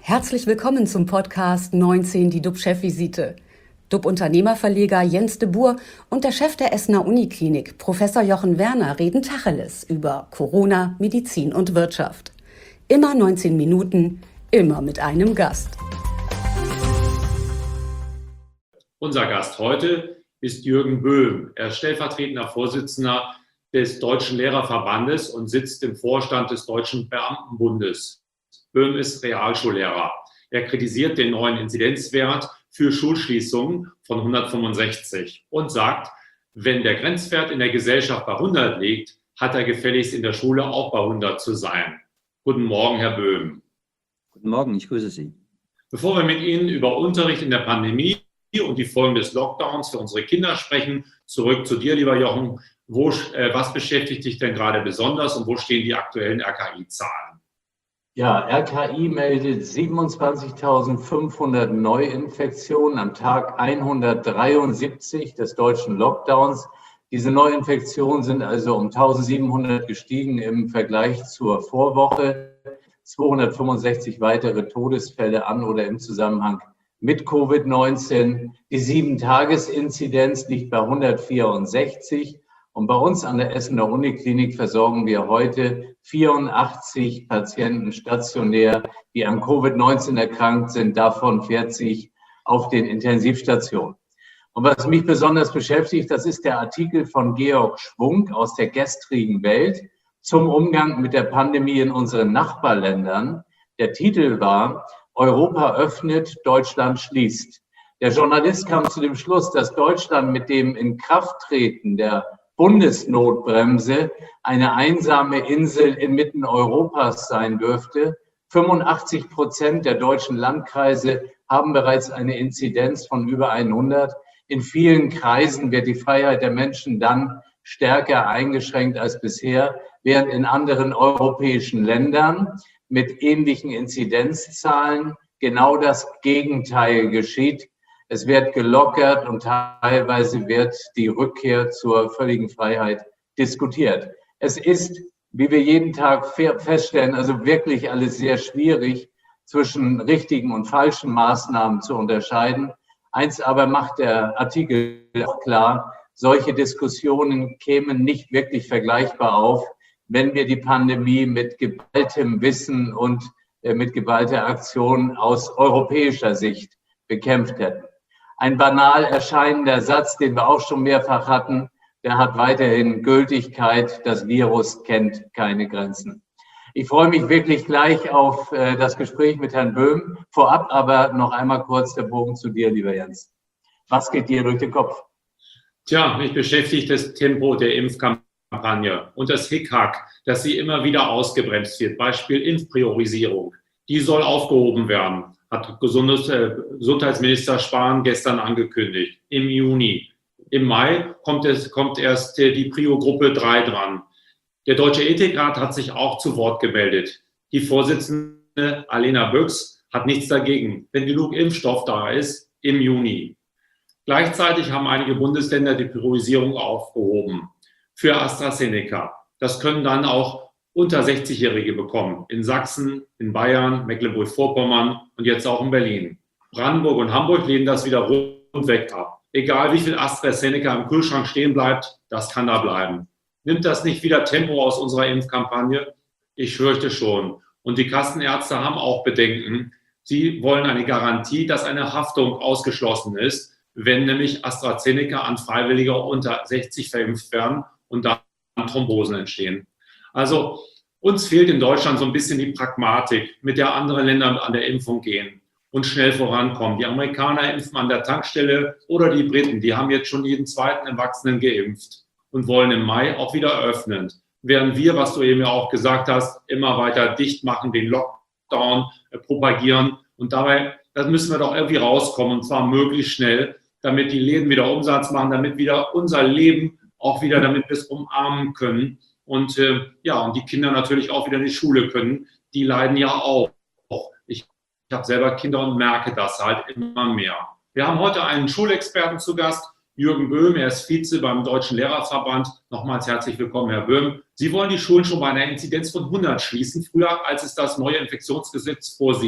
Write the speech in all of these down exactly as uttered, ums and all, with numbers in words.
Herzlich willkommen zum Podcast neunzehn, die D U B-Chefvisite. D U B-Unternehmerverleger Jens de Boer und der Chef der Essener Uniklinik, Professor Jochen Werner, reden Tacheles über Corona, Medizin und Wirtschaft. Immer neunzehn Minuten, immer mit einem Gast. Unser Gast heute ist Jürgen Böhm. Er ist stellvertretender Vorsitzender des Deutschen Lehrerverbandes und sitzt im Vorstand des Deutschen Beamtenbundes. Böhm ist Realschullehrer. Er kritisiert den neuen Inzidenzwert für Schulschließungen von hundertfünfundsechzig und sagt, wenn der Grenzwert in der Gesellschaft bei hundert liegt, hat er gefälligst in der Schule auch bei hundert zu sein. Guten Morgen, Herr Böhm. Guten Morgen, ich grüße Sie. Bevor wir mit Ihnen über Unterricht in der Pandemie und die Folgen des Lockdowns für unsere Kinder sprechen, zurück zu dir, lieber Jochen. Wo, äh, was beschäftigt dich denn gerade besonders und wo stehen die aktuellen R K I-Zahlen? Ja, R K I meldet siebenundzwanzigtausendfünfhundert Neuinfektionen am Tag hundertdreiundsiebzig des deutschen Lockdowns. Diese Neuinfektionen sind also um eintausendsiebenhundert gestiegen im Vergleich zur Vorwoche. zweihundertfünfundsechzig weitere Todesfälle an oder im Zusammenhang mit Covid neunzehn. Die sieben-Tages-Inzidenz liegt bei hundertvierundsechzig. Und bei uns an der Essener Uniklinik versorgen wir heute vierundachtzig Patienten stationär, die an Covid neunzehn erkrankt sind, davon vierzig auf den Intensivstationen. Und was mich besonders beschäftigt, das ist der Artikel von Georg Schwung aus der gestrigen Welt zum Umgang mit der Pandemie in unseren Nachbarländern. Der Titel war: Europa öffnet, Deutschland schließt. Der Journalist kam zu dem Schluss, dass Deutschland mit dem Inkrafttreten der Bundesnotbremse eine einsame Insel inmitten Europas sein dürfte. fünfundachtzig Prozent der deutschen Landkreise haben bereits eine Inzidenz von über hundert. In vielen Kreisen wird die Freiheit der Menschen dann stärker eingeschränkt als bisher, während in anderen europäischen Ländern mit ähnlichen Inzidenzzahlen genau das Gegenteil geschieht. Es wird gelockert und teilweise wird die Rückkehr zur völligen Freiheit diskutiert. Es ist, wie wir jeden Tag feststellen, also wirklich alles sehr schwierig, zwischen richtigen und falschen Maßnahmen zu unterscheiden. Eins aber macht der Artikel auch klar: Solche Diskussionen kämen nicht wirklich vergleichbar auf, wenn wir die Pandemie mit geballtem Wissen und mit geballter Aktion aus europäischer Sicht bekämpft hätten. Ein banal erscheinender Satz, den wir auch schon mehrfach hatten, der hat weiterhin Gültigkeit. Das Virus kennt keine Grenzen. Ich freue mich wirklich gleich auf äh, das Gespräch mit Herrn Böhm. Vorab aber noch einmal kurz der Bogen zu dir, lieber Jens. Was geht dir durch den Kopf? Tja, mich beschäftigt das Tempo der Impfkampagne und das Hickhack, dass sie immer wieder ausgebremst wird. Beispiel Impfpriorisierung. Die soll aufgehoben werden, hat Gesundheitsminister Spahn gestern angekündigt, im Juni. Im Mai kommt, es, kommt erst die Prio-Gruppe drei dran. Der Deutsche Ethikrat hat sich auch zu Wort gemeldet. Die Vorsitzende Alena Büchs hat nichts dagegen, wenn genug Impfstoff da ist, im Juni. Gleichzeitig haben einige Bundesländer die Priorisierung aufgehoben für AstraZeneca. Das können dann auch unter sechzig-Jährige bekommen. In Sachsen, in Bayern, Mecklenburg-Vorpommern und jetzt auch in Berlin. Brandenburg und Hamburg lehnen das wieder rundweg ab. Egal wie viel AstraZeneca im Kühlschrank stehen bleibt, das kann da bleiben. Nimmt das nicht wieder Tempo aus unserer Impfkampagne? Ich fürchte schon. Und die Kassenärzte haben auch Bedenken. Sie wollen eine Garantie, dass eine Haftung ausgeschlossen ist, wenn nämlich AstraZeneca an Freiwillige unter sechzig verimpft werden und dann Thrombosen entstehen. Also uns fehlt in Deutschland so ein bisschen die Pragmatik, mit der andere Länder an der Impfung gehen und schnell vorankommen. Die Amerikaner impfen an der Tankstelle oder die Briten, die haben jetzt schon jeden zweiten Erwachsenen geimpft und wollen im Mai auch wieder öffnen. Während wir, was du eben ja auch gesagt hast, immer weiter dicht machen, den Lockdown äh, propagieren. Und dabei, das müssen wir doch irgendwie rauskommen, und zwar möglichst schnell, damit die Läden wieder Umsatz machen, damit wieder unser Leben auch wieder, damit wir es umarmen können. Und äh, ja, und die Kinder natürlich auch wieder in die Schule können. Die leiden ja auch. Ich, ich habe selber Kinder und merke das halt immer mehr. Wir haben heute einen Schulexperten zu Gast, Jürgen Böhm. Er ist Vize beim Deutschen Lehrerverband. Nochmals herzlich willkommen, Herr Böhm. Sie wollen die Schulen schon bei einer Inzidenz von hundert schließen, früher als es das neue Infektionsgesetz vorsieht.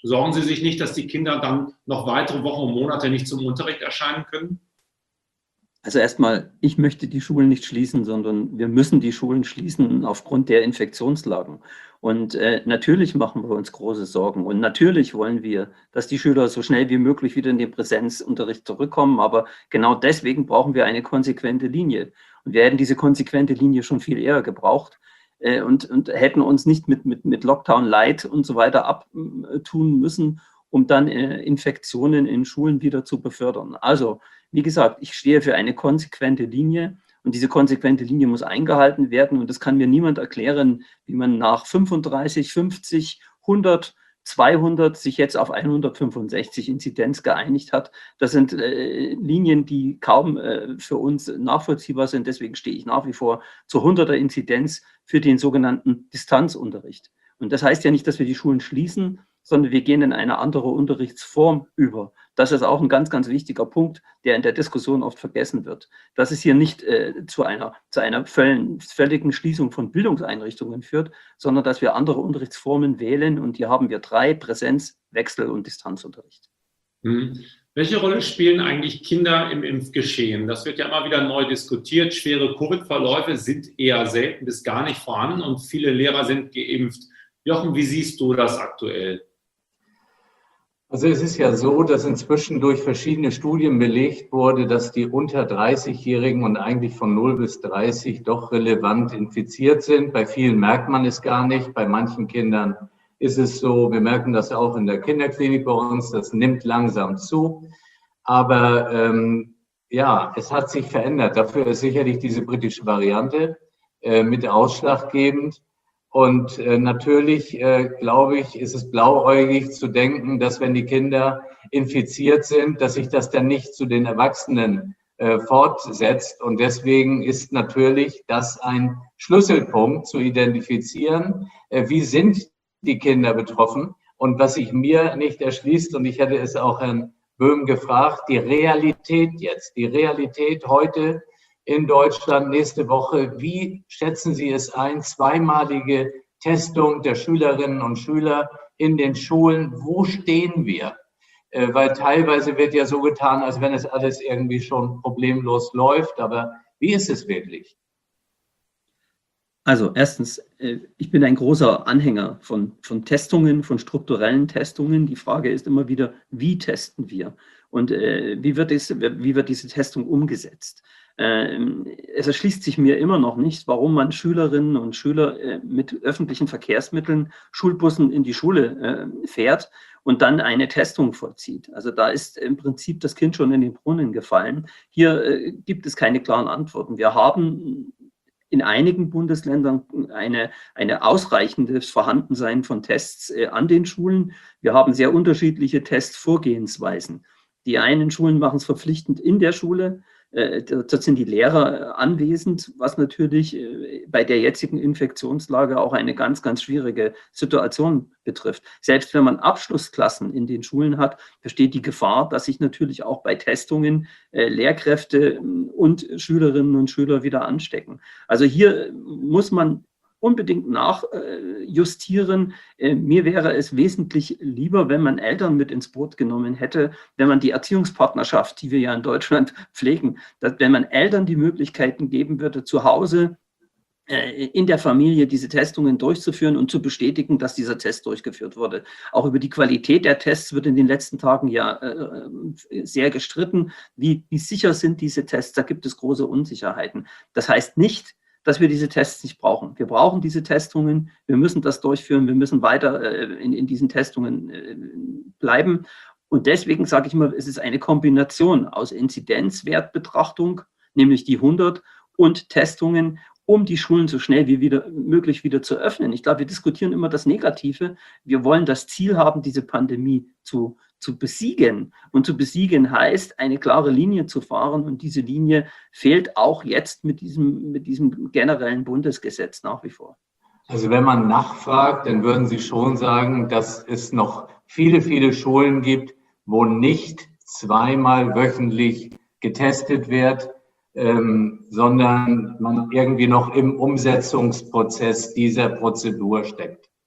Sorgen Sie sich nicht, dass die Kinder dann noch weitere Wochen und Monate nicht zum Unterricht erscheinen können? Also erstmal, ich möchte die Schulen nicht schließen, sondern wir müssen die Schulen schließen aufgrund der Infektionslagen. Und äh, natürlich machen wir uns große Sorgen und natürlich wollen wir, dass die Schüler so schnell wie möglich wieder in den Präsenzunterricht zurückkommen. Aber genau deswegen brauchen wir eine konsequente Linie. Und wir hätten diese konsequente Linie schon viel eher gebraucht äh, und, und hätten uns nicht mit, mit, mit Lockdown Light und so weiter abtun müssen, um dann äh, Infektionen in Schulen wieder zu befördern. Also, wie gesagt, ich stehe für eine konsequente Linie und diese konsequente Linie muss eingehalten werden und das kann mir niemand erklären, wie man nach fünfunddreißig, fünfzig, hundert, zweihundert sich jetzt auf hundertfünfundsechzig Inzidenz geeinigt hat. Das sind äh, Linien, die kaum äh, für uns nachvollziehbar sind. Deswegen stehe ich nach wie vor zur hunderter Inzidenz für den sogenannten Distanzunterricht. Und das heißt ja nicht, dass wir die Schulen schließen, sondern wir gehen in eine andere Unterrichtsform über. Das ist auch ein ganz, ganz wichtiger Punkt, der in der Diskussion oft vergessen wird. Dass es hier nicht äh, zu einer, zu einer völligen Schließung von Bildungseinrichtungen führt, sondern dass wir andere Unterrichtsformen wählen. Und hier haben wir drei: Präsenz, Wechsel und Distanzunterricht. Hm. Welche Rolle spielen eigentlich Kinder im Impfgeschehen? Das wird ja immer wieder neu diskutiert. Schwere Covid-Verläufe sind eher selten bis gar nicht vorhanden und viele Lehrer sind geimpft. Jochen, wie siehst du das aktuell? Also es ist ja so, dass inzwischen durch verschiedene Studien belegt wurde, dass die unter dreißigjährigen und eigentlich von null bis dreißig doch relevant infiziert sind. Bei vielen merkt man es gar nicht, bei manchen Kindern ist es so, wir merken das auch in der Kinderklinik bei uns, das nimmt langsam zu. Aber ähm, ja, es hat sich verändert. Dafür ist sicherlich diese britische Variante äh, mit ausschlaggebend. Und äh, natürlich, äh, glaube ich, ist es blauäugig zu denken, dass wenn die Kinder infiziert sind, dass sich das dann nicht zu den Erwachsenen äh, fortsetzt. Und deswegen ist natürlich das ein Schlüsselpunkt zu identifizieren, äh, wie sind die Kinder betroffen. Und was sich mir nicht erschließt, und ich hätte es auch Herrn Böhm gefragt, die Realität jetzt, die Realität heute in Deutschland nächste Woche. Wie schätzen Sie es ein? Zweimalige Testung der Schülerinnen und Schüler in den Schulen. Wo stehen wir? Äh, weil teilweise wird ja so getan, als wenn es alles irgendwie schon problemlos läuft. Aber wie ist es wirklich? Also erstens, ich bin ein großer Anhänger von, von Testungen, von strukturellen Testungen. Die Frage ist immer wieder, wie testen wir und äh, wie, wird es, wie wird diese Testung umgesetzt? Äh, es erschließt sich mir immer noch nicht, warum man Schülerinnen und Schüler äh, mit öffentlichen Verkehrsmitteln, Schulbussen in die Schule äh, fährt und dann eine Testung vollzieht. Also da ist im Prinzip das Kind schon in den Brunnen gefallen. Hier äh, gibt es keine klaren Antworten. Wir haben in einigen Bundesländern eine, eine ausreichendes Vorhandensein von Tests äh, an den Schulen. Wir haben sehr unterschiedliche Testvorgehensweisen. Die einen Schulen machen es verpflichtend in der Schule. Äh, dort sind die Lehrer anwesend, was natürlich äh, bei der jetzigen Infektionslage auch eine ganz, ganz schwierige Situation betrifft. Selbst wenn man Abschlussklassen in den Schulen hat, besteht die Gefahr, dass sich natürlich auch bei Testungen äh, Lehrkräfte und Schülerinnen und Schüler wieder anstecken. Also hier muss man unbedingt nachjustieren. Äh, mir wäre es wesentlich lieber, wenn man Eltern mit ins Boot genommen hätte, wenn man die Erziehungspartnerschaft, die wir ja in Deutschland pflegen, dass, wenn man Eltern die Möglichkeiten geben würde, zu Hause äh, in der Familie diese Testungen durchzuführen und zu bestätigen, dass dieser Test durchgeführt wurde. Auch über die Qualität der Tests wird in den letzten Tagen ja äh, sehr gestritten. Wie, wie sicher sind diese Tests? Da gibt es große Unsicherheiten. Das heißt nicht, dass wir diese Tests nicht brauchen. Wir brauchen diese Testungen, wir müssen das durchführen, wir müssen weiter äh, in, in diesen Testungen äh, bleiben. Und deswegen sage ich mal, es ist eine Kombination aus Inzidenzwertbetrachtung, nämlich die hundert, und Testungen, um die Schulen so schnell wie wieder, möglich wieder zu öffnen. Ich glaube, wir diskutieren immer das Negative. Wir wollen das Ziel haben, diese Pandemie zu zu besiegen. Und zu besiegen heißt, eine klare Linie zu fahren. Und diese Linie fehlt auch jetzt mit diesem, mit diesem generellen Bundesgesetz nach wie vor. Also wenn man nachfragt, dann würden Sie schon sagen, dass es noch viele, viele Schulen gibt, wo nicht zweimal wöchentlich getestet wird, ähm, sondern man irgendwie noch im Umsetzungsprozess dieser Prozedur steckt.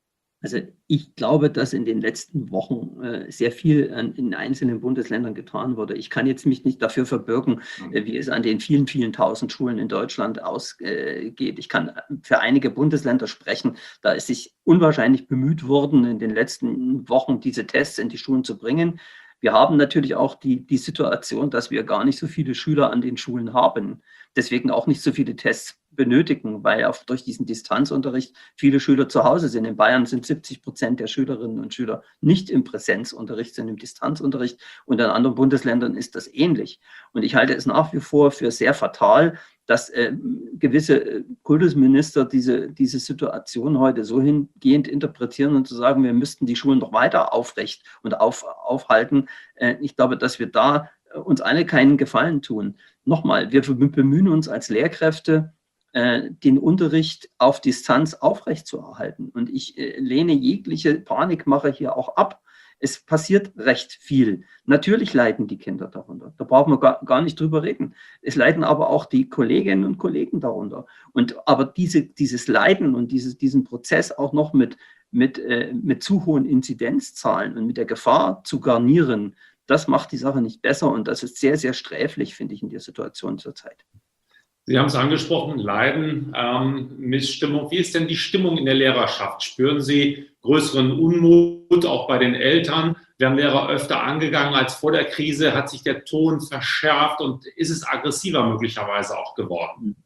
Also ich glaube, dass in den letzten Wochen äh, sehr viel an, in einzelnen Bundesländern getan wurde. Ich kann jetzt mich nicht dafür verbürgen, äh, wie es an den vielen, vielen tausend Schulen in Deutschland ausgeht. Äh, ich kann für einige Bundesländer sprechen, da ist sich unwahrscheinlich bemüht worden, in den letzten Wochen diese Tests in die Schulen zu bringen. Wir haben natürlich auch die, die Situation, dass wir gar nicht so viele Schüler an den Schulen haben, deswegen auch nicht so viele Tests benötigen, weil auch durch diesen Distanzunterricht viele Schüler zu Hause sind. In Bayern sind siebzig Prozent der Schülerinnen und Schüler nicht im Präsenzunterricht, sind im Distanzunterricht, und in anderen Bundesländern ist das ähnlich. Und ich halte es nach wie vor für sehr fatal, dass äh, gewisse Kultusminister diese, diese Situation heute so hingehend interpretieren und zu sagen, wir müssten die Schulen noch weiter aufrecht und auf, aufhalten. Äh, ich glaube, dass wir da uns alle keinen Gefallen tun. Nochmal, wir bemühen uns als Lehrkräfte, den Unterricht auf Distanz aufrechtzuerhalten. Und ich lehne jegliche Panikmache hier auch ab. Es passiert recht viel. Natürlich leiden die Kinder darunter. Da brauchen wir gar, gar nicht drüber reden. Es leiden aber auch die Kolleginnen und Kollegen darunter. Und aber diese, dieses Leiden und dieses, diesen Prozess auch noch mit, mit, äh, mit zu hohen Inzidenzzahlen und mit der Gefahr zu garnieren, das macht die Sache nicht besser. Und das ist sehr, sehr sträflich, finde ich, in der Situation zurzeit. Sie haben es angesprochen, Leiden, ähm, Missstimmung. Wie ist denn die Stimmung in der Lehrerschaft? Spüren Sie größeren Unmut, auch bei den Eltern? Werden Lehrer öfter angegangen als vor der Krise? Hat sich der Ton verschärft und ist es aggressiver möglicherweise auch geworden?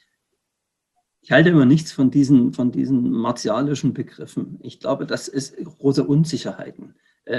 Ich halte immer nichts von diesen, von diesen martialischen Begriffen. Ich glaube, dass es große Unsicherheiten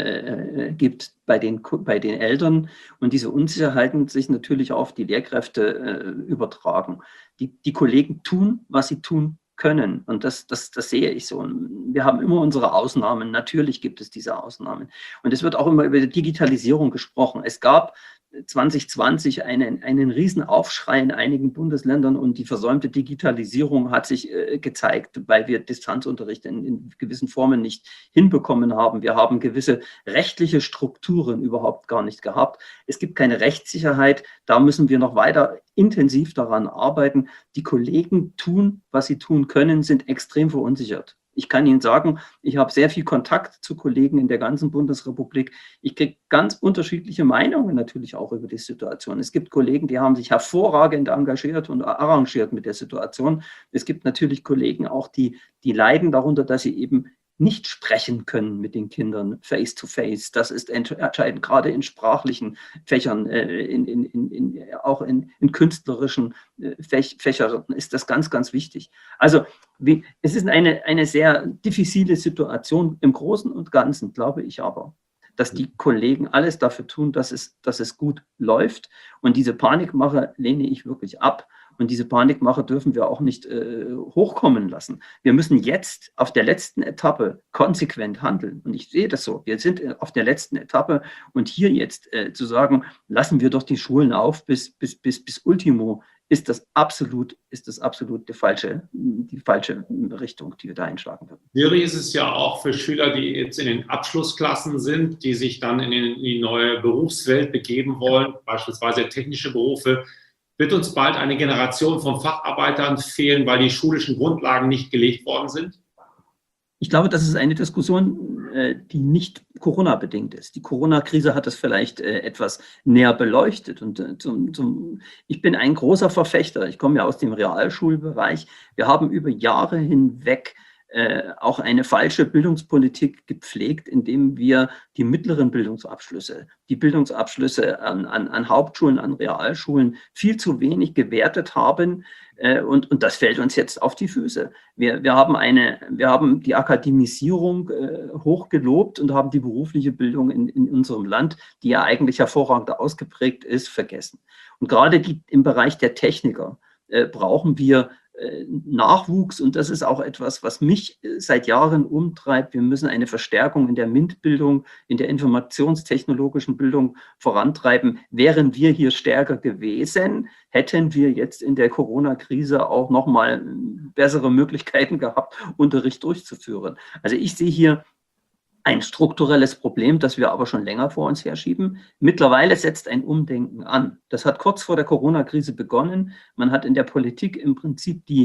äh, gibt bei den, bei den Eltern, und diese Unsicherheiten sich natürlich auf die Lehrkräfte äh, übertragen. Die, die Kollegen tun, was sie tun können, und das, das, das sehe ich so. Wir haben immer unsere Ausnahmen, natürlich gibt es diese Ausnahmen. Und es wird auch immer über die Digitalisierung gesprochen. Es gab zwanzig zwanzig einen, einen riesen Aufschrei in einigen Bundesländern, und die versäumte Digitalisierung hat sich äh, gezeigt, weil wir Distanzunterricht in, in gewissen Formen nicht hinbekommen haben. Wir haben gewisse rechtliche Strukturen überhaupt gar nicht gehabt. Es gibt keine Rechtssicherheit. Da müssen wir noch weiter intensiv daran arbeiten. Die Kollegen tun, was sie tun können, sind extrem verunsichert. Ich kann Ihnen sagen, ich habe sehr viel Kontakt zu Kollegen in der ganzen Bundesrepublik. Ich kriege ganz unterschiedliche Meinungen natürlich auch über die Situation. Es gibt Kollegen, die haben sich hervorragend engagiert und arrangiert mit der Situation. Es gibt natürlich Kollegen auch, die, die leiden darunter, dass sie eben nicht sprechen können mit den Kindern face to face. Das ist entscheidend, gerade in sprachlichen Fächern, in, in, in, in, auch in, in künstlerischen Fächern ist das ganz, ganz wichtig. Also wie, es ist eine, eine sehr diffizile Situation. Im Großen und Ganzen glaube ich aber, dass die Kollegen alles dafür tun, dass es, dass es gut läuft. Und diese Panikmache lehne ich wirklich ab. Und diese Panikmache dürfen wir auch nicht äh, hochkommen lassen. Wir müssen jetzt auf der letzten Etappe konsequent handeln. Und ich sehe das so. Wir sind auf der letzten Etappe. Und hier jetzt äh, zu sagen, lassen wir doch die Schulen auf bis, bis, bis, bis Ultimo, ist das absolut, ist das absolut die falsche, die falsche Richtung, die wir da einschlagen würden. Schwierig ist es ja auch für Schüler, die jetzt in den Abschlussklassen sind, die sich dann in, den, in die neue Berufswelt begeben wollen, beispielsweise technische Berufe. Wird uns bald eine Generation von Facharbeitern fehlen, weil die schulischen Grundlagen nicht gelegt worden sind? Ich glaube, das ist eine Diskussion, die nicht Corona-bedingt ist. Die Corona-Krise hat es vielleicht etwas näher beleuchtet. Und zum, zum, ich bin ein großer Verfechter. Ich komme ja aus dem Realschulbereich. Wir haben über Jahre hinweg Äh, auch eine falsche Bildungspolitik gepflegt, indem wir die mittleren Bildungsabschlüsse, die Bildungsabschlüsse an, an, an Hauptschulen, an Realschulen viel zu wenig gewertet haben. Äh, und, und das fällt uns jetzt auf die Füße. Wir, wir, haben, eine, wir haben die Akademisierung äh, hochgelobt und haben die berufliche Bildung in, in unserem Land, die ja eigentlich hervorragend ausgeprägt ist, vergessen. Und gerade die, im Bereich der Techniker äh, brauchen wir Nachwuchs, und das ist auch etwas, was mich seit Jahren umtreibt. Wir müssen eine Verstärkung in der MINT-Bildung, in der informationstechnologischen Bildung vorantreiben. Wären wir hier stärker gewesen, hätten wir jetzt in der Corona-Krise auch nochmal bessere Möglichkeiten gehabt, Unterricht durchzuführen. Also ich sehe hier ein strukturelles Problem, das wir aber schon länger vor uns herschieben. Mittlerweile setzt ein Umdenken an. Das hat kurz vor der Corona-Krise begonnen. Man hat in der Politik im Prinzip die,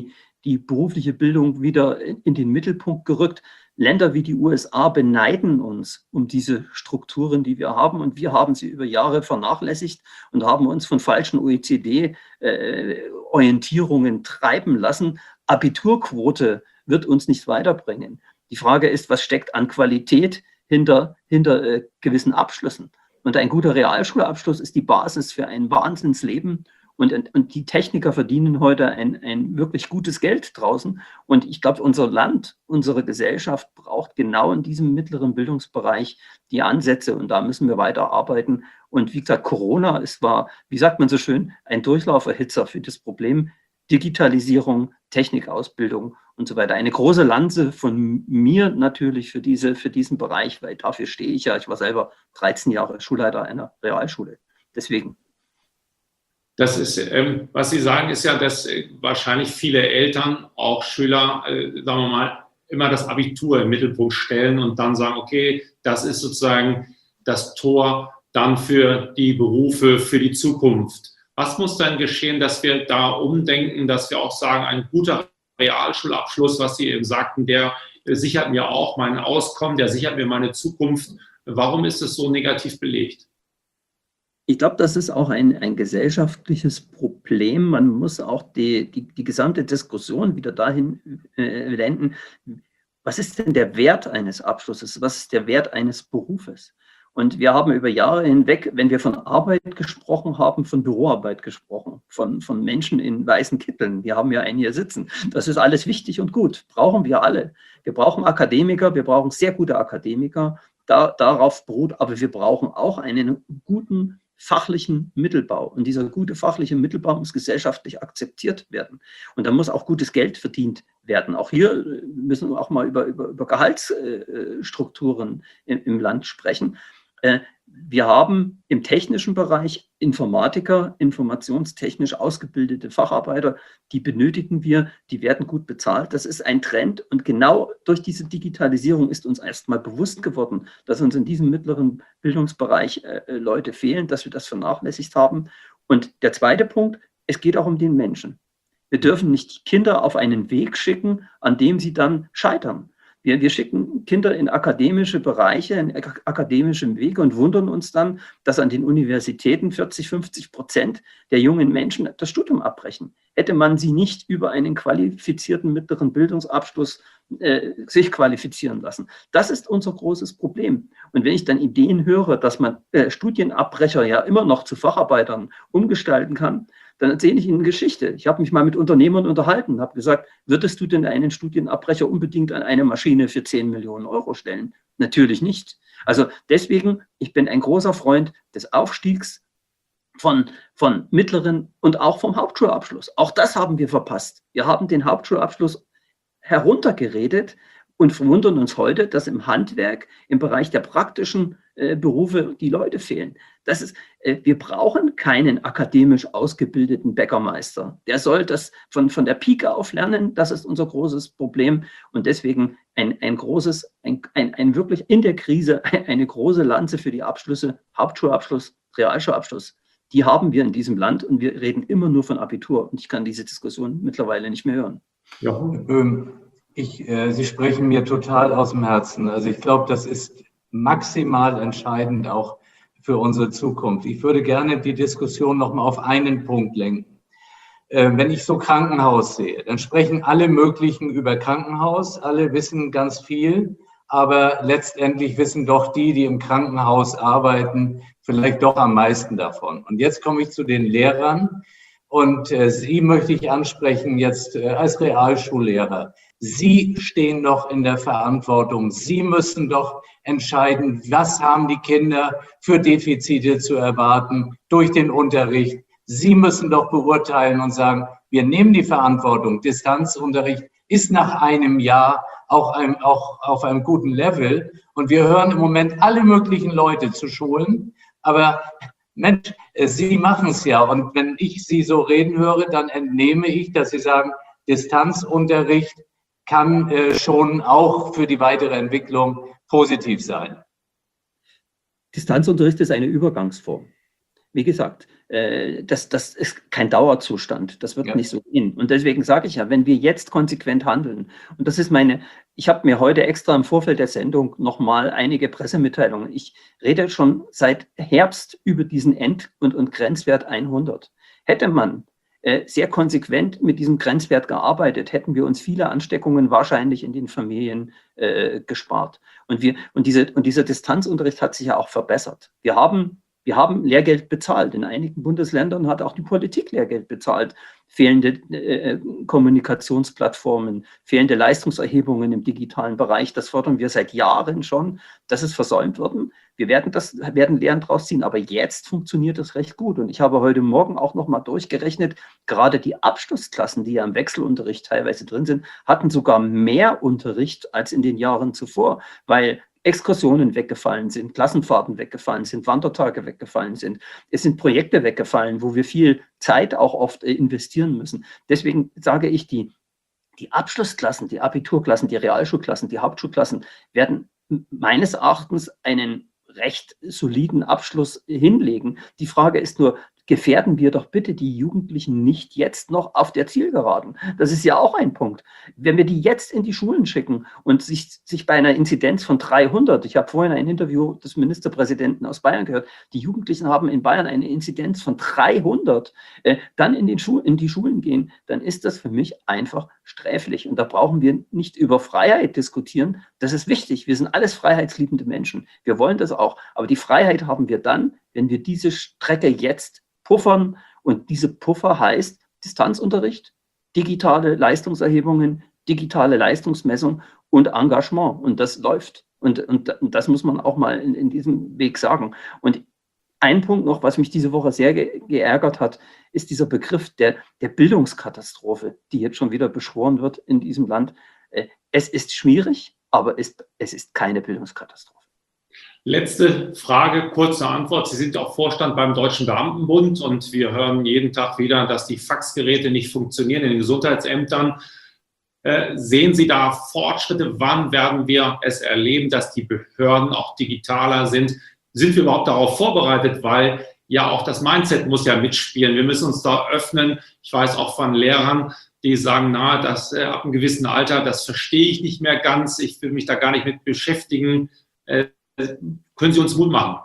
die berufliche Bildung wieder in den Mittelpunkt gerückt. Länder wie die U S A beneiden uns um diese Strukturen, die wir haben. Und wir haben sie über Jahre vernachlässigt und haben uns von falschen O E C D-Orientierungen treiben lassen. Abiturquote wird uns nicht weiterbringen. Die Frage ist, was steckt an Qualität hinter, hinter äh, gewissen Abschlüssen? Und ein guter Realschulabschluss ist die Basis für ein Wahnsinnsleben. Und, und die Techniker verdienen heute ein, ein wirklich gutes Geld draußen. Und ich glaube, unser Land, unsere Gesellschaft braucht genau in diesem mittleren Bildungsbereich die Ansätze. Und da müssen wir weiter arbeiten. Und wie gesagt, Corona, es war, wie sagt man so schön, ein Durchlauferhitzer für das Problem Digitalisierung, Technikausbildung und so weiter. Eine große Lanze von mir natürlich für, diese, für diesen Bereich, weil dafür stehe ich ja. Ich war selber dreizehn Jahre Schulleiter einer Realschule. Deswegen. Das ist, ähm, was Sie sagen, ist ja, dass äh, wahrscheinlich viele Eltern, auch Schüler, äh, sagen wir mal, immer das Abitur im Mittelpunkt stellen und dann sagen, okay, das ist sozusagen das Tor dann für die Berufe, für die Zukunft. Was muss dann geschehen, dass wir da umdenken, dass wir auch sagen, ein guter Realschulabschluss, was Sie eben sagten, der äh, sichert mir auch mein Auskommen, der sichert mir meine Zukunft. Warum ist es so negativ belegt? Ich glaube, das ist auch ein, ein gesellschaftliches Problem. Man muss auch die, die, die gesamte Diskussion wieder dahin äh, wenden, was ist denn der Wert eines Abschlusses? Was ist der Wert eines Berufes? Und wir haben über Jahre hinweg, wenn wir von Arbeit gesprochen haben, von Büroarbeit gesprochen, von, von Menschen in weißen Kitteln. Wir haben ja einen hier sitzen. Das ist alles wichtig und gut. Brauchen wir alle. Wir brauchen Akademiker, wir brauchen sehr gute Akademiker. Da, darauf beruht, aber wir brauchen auch einen guten fachlichen Mittelbau. Und dieser gute fachliche Mittelbau muss gesellschaftlich akzeptiert werden. Und da muss auch gutes Geld verdient werden. Auch hier müssen wir auch mal über, über, über Gehaltsstrukturen im, im Land sprechen. Wir haben im technischen Bereich Informatiker, informationstechnisch ausgebildete Facharbeiter, die benötigen wir, die werden gut bezahlt. Das ist ein Trend und genau durch diese Digitalisierung ist uns erstmal bewusst geworden, dass uns in diesem mittleren Bildungsbereich äh, Leute fehlen, dass wir das vernachlässigt haben. Und der zweite Punkt, es geht auch um den Menschen. Wir dürfen nicht die Kinder auf einen Weg schicken, an dem sie dann scheitern. Wir, wir schicken Kinder in akademische Bereiche, in akademischen Wege und wundern uns dann, dass an den Universitäten vierzig, fünfzig Prozent der jungen Menschen das Studium abbrechen. Hätte man sie nicht über einen qualifizierten mittleren Bildungsabschluss äh, sich qualifizieren lassen. Das ist unser großes Problem. Und wenn ich dann Ideen höre, dass man äh, Studienabbrecher ja immer noch zu Facharbeitern umgestalten kann, dann erzähle ich Ihnen eine Geschichte. Ich habe mich mal mit Unternehmern unterhalten, habe gesagt, würdest du denn einen Studienabbrecher unbedingt an eine Maschine für zehn Millionen Euro stellen? Natürlich nicht. Also deswegen, ich bin ein großer Freund des Aufstiegs von, von mittleren und auch vom Hauptschulabschluss. Auch das haben wir verpasst. Wir haben den Hauptschulabschluss heruntergeredet und verwundern uns heute, dass im Handwerk, im Bereich der praktischen äh, Berufe die Leute fehlen. Das ist, äh, wir brauchen keinen akademisch ausgebildeten Bäckermeister. Der soll das von, von der Pike auf lernen. Das ist unser großes Problem. Und deswegen ein, ein großes, ein, ein, ein wirklich in der Krise eine große Lanze für die Abschlüsse, Hauptschulabschluss, Realschulabschluss. Die haben wir in diesem Land und wir reden immer nur von Abitur. Und ich kann diese Diskussion mittlerweile nicht mehr hören. Ja, ähm, ich, äh, Sie sprechen mir total aus dem Herzen. Also ich glaube, das ist maximal entscheidend auch für unsere Zukunft. Ich würde gerne die Diskussion noch mal auf einen Punkt lenken. Äh, wenn ich so Krankenhaus sehe, dann sprechen alle möglichen über Krankenhaus. Alle wissen ganz viel, aber letztendlich wissen doch die, die im Krankenhaus arbeiten, vielleicht doch am meisten davon. Und jetzt komme ich zu den Lehrern. Und äh, Sie möchte ich ansprechen jetzt äh, als Realschullehrer. Sie stehen doch in der Verantwortung. Sie müssen doch entscheiden, was haben die Kinder für Defizite zu erwarten durch den Unterricht. Sie müssen doch beurteilen und sagen, wir nehmen die Verantwortung. Distanzunterricht ist nach einem Jahr auch, ein, auch auf einem guten Level. Und wir hören im Moment alle möglichen Leute zu Schulen, aber Mensch, Sie machen es ja. Und wenn ich Sie so reden höre, dann entnehme ich, dass Sie sagen, Distanzunterricht kann äh, schon auch für die weitere Entwicklung positiv sein. Distanzunterricht ist eine Übergangsform. wie gesagt, äh, das, das ist kein Dauerzustand. Das wird ja nicht so gehen. Und deswegen sage ich ja, wenn wir jetzt konsequent handeln, und das ist meine, ich habe mir heute extra im Vorfeld der Sendung nochmal einige Pressemitteilungen. Ich rede schon seit Herbst über diesen End- und, und Grenzwert hundert. Hätte man äh, sehr konsequent mit diesem Grenzwert gearbeitet, hätten wir uns viele Ansteckungen wahrscheinlich in den Familien äh, gespart. Und, wir, und, diese, und dieser Distanzunterricht hat sich ja auch verbessert. Wir haben Wir haben Lehrgeld bezahlt. In einigen Bundesländern hat auch die Politik Lehrgeld bezahlt. Fehlende äh, Kommunikationsplattformen, fehlende Leistungserhebungen im digitalen Bereich, das fordern wir seit Jahren schon. Das ist versäumt worden. Wir werden, das, werden Lehren draus ziehen, aber jetzt funktioniert das recht gut. Und ich habe heute Morgen auch noch mal durchgerechnet, gerade die Abschlussklassen, die ja im Wechselunterricht teilweise drin sind, hatten sogar mehr Unterricht als in den Jahren zuvor, weil Exkursionen weggefallen sind, Klassenfahrten weggefallen sind, Wandertage weggefallen sind. Es sind Projekte weggefallen, wo wir viel Zeit auch oft investieren müssen. Deswegen sage ich, die, die Abschlussklassen, die Abiturklassen, die Realschulklassen, die Hauptschulklassen werden meines Erachtens einen recht soliden Abschluss hinlegen. Die Frage ist nur, gefährden wir doch bitte die Jugendlichen nicht jetzt noch auf der Zielgeraden. Das ist ja auch ein Punkt. Wenn wir die jetzt in die Schulen schicken und sich, sich bei einer Inzidenz von dreihundert, ich habe vorhin ein Interview des Ministerpräsidenten aus Bayern gehört, die Jugendlichen haben in Bayern eine Inzidenz von dreihundert, äh, dann in, den Schu- in die Schulen gehen, dann ist das für mich einfach sträflich. Und da brauchen wir nicht über Freiheit diskutieren. Das ist wichtig. Wir sind alles freiheitsliebende Menschen. Wir wollen das auch. Aber die Freiheit haben wir dann, wenn wir diese Strecke jetzt puffern, und diese Puffer heißt Distanzunterricht, digitale Leistungserhebungen, digitale Leistungsmessung und Engagement, und das läuft, und, und, und das muss man auch mal in, in diesem Weg sagen. Und ein Punkt noch, was mich diese Woche sehr ge- geärgert hat, ist dieser Begriff der, der Bildungskatastrophe, die jetzt schon wieder beschworen wird in diesem Land. Es ist schwierig, aber es, es ist keine Bildungskatastrophe. Letzte Frage, kurze Antwort. Sie sind auch Vorstand beim Deutschen Beamtenbund und wir hören jeden Tag wieder, dass die Faxgeräte nicht funktionieren in den Gesundheitsämtern. Äh, sehen Sie da Fortschritte? Wann werden wir es erleben, dass die Behörden auch digitaler sind? Sind wir überhaupt darauf vorbereitet? Weil ja auch das Mindset muss ja mitspielen. Wir müssen uns da öffnen. Ich weiß auch von Lehrern, die sagen, na, das äh, ab einem gewissen Alter, das verstehe ich nicht mehr ganz. Ich will mich da gar nicht mit beschäftigen. Äh, Können Sie uns Mut machen?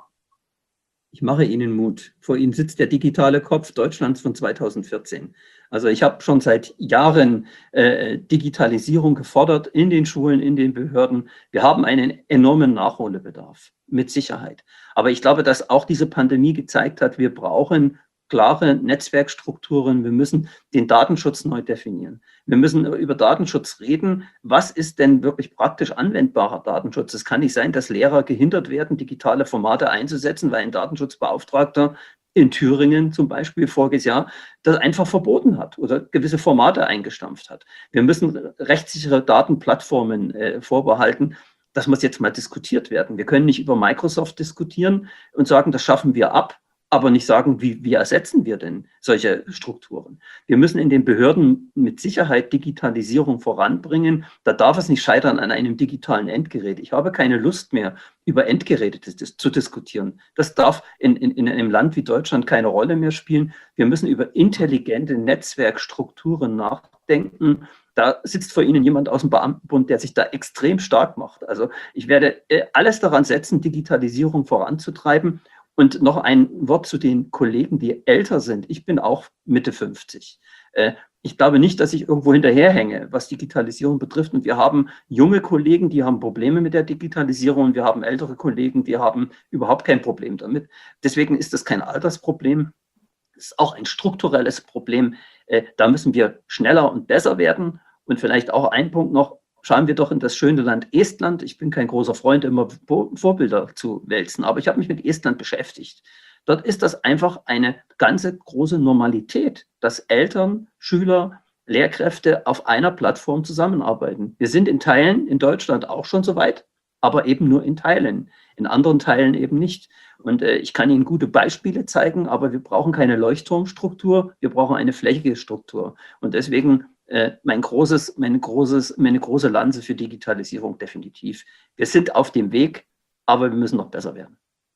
Ich mache Ihnen Mut. Vor Ihnen sitzt der digitale Kopf Deutschlands von zweitausendvierzehn. Also ich habe schon seit Jahren äh, Digitalisierung gefordert in den Schulen, in den Behörden. Wir haben einen enormen Nachholbedarf, mit Sicherheit. Aber ich glaube, dass auch diese Pandemie gezeigt hat, wir brauchen klare Netzwerkstrukturen. Wir müssen den Datenschutz neu definieren. Wir müssen über Datenschutz reden. Was ist denn wirklich praktisch anwendbarer Datenschutz? Es kann nicht sein, dass Lehrer gehindert werden, digitale Formate einzusetzen, weil ein Datenschutzbeauftragter in Thüringen zum Beispiel voriges Jahr das einfach verboten hat oder gewisse Formate eingestampft hat. Wir müssen rechtssichere Datenplattformen äh, vorbehalten. Das muss jetzt mal diskutiert werden. Wir können nicht über Microsoft diskutieren und sagen, das schaffen wir ab, aber nicht sagen, wie, wie ersetzen wir denn solche Strukturen. Wir müssen in den Behörden mit Sicherheit Digitalisierung voranbringen. Da darf es nicht scheitern an einem digitalen Endgerät. Ich habe keine Lust mehr, über Endgeräte zu diskutieren. Das darf in, in, in einem Land wie Deutschland keine Rolle mehr spielen. Wir müssen über intelligente Netzwerkstrukturen nachdenken. Da sitzt vor Ihnen jemand aus dem Beamtenbund, der sich da extrem stark macht. Also ich werde alles daran setzen, Digitalisierung voranzutreiben. Und noch ein Wort zu den Kollegen, die älter sind. Ich bin auch Mitte fünfzig. Ich glaube nicht, dass ich irgendwo hinterherhänge, was Digitalisierung betrifft. Und wir haben junge Kollegen, die haben Probleme mit der Digitalisierung. Und wir haben ältere Kollegen, die haben überhaupt kein Problem damit. Deswegen ist das kein Altersproblem. Es ist auch ein strukturelles Problem. Da müssen wir schneller und besser werden. Und vielleicht auch ein Punkt noch. Schauen wir doch in das schöne Land Estland. Ich bin kein großer Freund, immer Vorbilder zu wälzen, aber ich habe mich mit Estland beschäftigt. Dort ist das einfach eine ganze große Normalität, dass Eltern, Schüler, Lehrkräfte auf einer Plattform zusammenarbeiten. Wir sind in Teilen in Deutschland auch schon so weit, aber eben nur in Teilen, in anderen Teilen eben nicht. Und äh, ich kann Ihnen gute Beispiele zeigen, aber wir brauchen keine Leuchtturmstruktur, wir brauchen eine flächige Struktur. Und deswegen Mein großes, meine, großes, meine große Lanze für Digitalisierung definitiv. Wir sind auf dem Weg, aber wir müssen noch besser werden.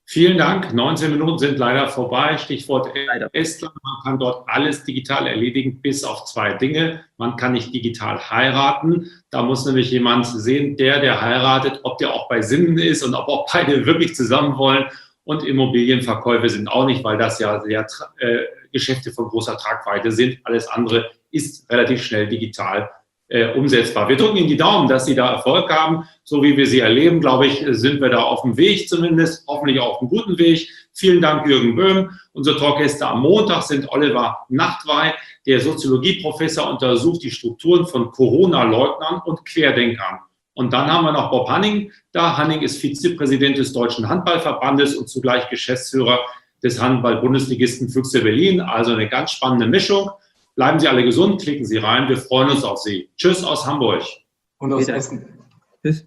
Vielen Dank. neunzehn Minuten sind leider vorbei. Stichwort Leider. Estland. Man kann dort alles digital erledigen, bis auf zwei Dinge. Man kann nicht digital heiraten. Da muss nämlich jemand sehen, der, der heiratet, ob der auch bei Sinnen ist und ob auch beide wirklich zusammen wollen. Und Immobilienverkäufe sind auch nicht, weil das ja sehr äh, Geschäfte von großer Tragweite sind. Alles andere ist relativ schnell digital Äh, umsetzbar. Wir drücken Ihnen die Daumen, dass Sie da Erfolg haben. So wie wir Sie erleben, glaube ich, sind wir da auf dem Weg zumindest, hoffentlich auf einem guten Weg. Vielen Dank, Jürgen Böhm. Unsere Talkgäste am Montag sind Oliver Nachtwey, der Soziologieprofessor, untersucht die Strukturen von Corona-Leugnern und Querdenkern. Und dann haben wir noch Bob Hanning da. Hanning ist Vizepräsident des Deutschen Handballverbandes und zugleich Geschäftsführer des Handball-Bundesligisten Füchse Berlin. Also eine ganz spannende Mischung. Bleiben Sie alle gesund, klicken Sie rein. Wir freuen uns auf Sie. Tschüss aus Hamburg. Und aus Wieder. Essen. Tschüss.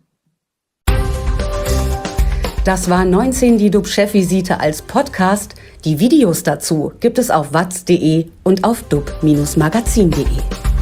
Das war neunzehn die D U B-Chefvisite als Podcast. Die Videos dazu gibt es auf watz punkt de und auf dub Bindestrich magazin punkt de.